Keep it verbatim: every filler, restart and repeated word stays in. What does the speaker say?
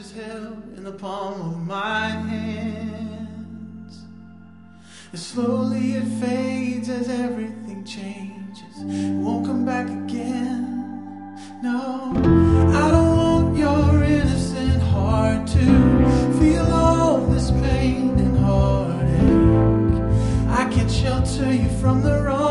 is held in the palm of my hands. And slowly it fades as everything changes. It won't come back again. No, I don't want your innocent heart to feel all this pain and heartache. I can't shelter you from the wrong.